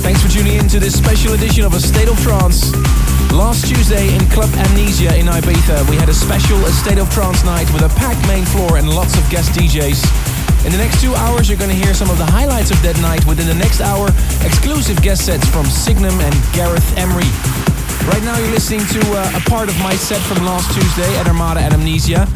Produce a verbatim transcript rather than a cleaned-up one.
Thanks for tuning in to this special edition of A State of Trance. Last Tuesday in Club Amnesia in Ibiza, we had a special A State of Trance night with a packed main floor and lots of guest D Js. In the next two hours, you're going to hear some of the highlights of that night. Within the next hour, exclusive guest sets from Signum and Gareth Emery. Right now, you're listening to uh, a part of my set from last Tuesday at Armada and Amnesia.